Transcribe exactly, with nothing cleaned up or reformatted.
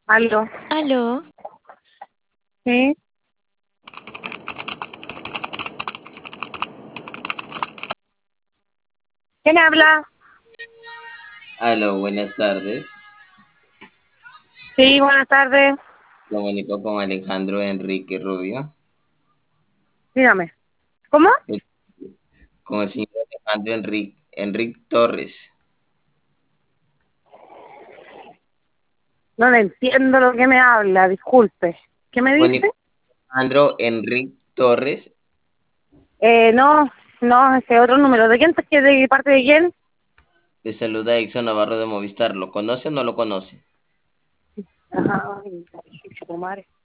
Aló, Aló, ¿sí? ¿Quién habla? Aló, buenas tardes. Sí, buenas tardes. Comunico con Alejandro Enrique Rubio. Dígame. ¿Cómo? Eh, Con el señor Alejandro Enrique, Enrique Torres. No le entiendo lo que me habla, disculpe. ¿Qué me dice? Comunico con Alejandro Enrique Torres. Eh, no, no, ese otro número. ¿De quién? ¿De de parte de quién? Le saluda Exxon Navarro de Movistar. ¿Lo conoce o no lo conoce? Ajá, ay, su madre.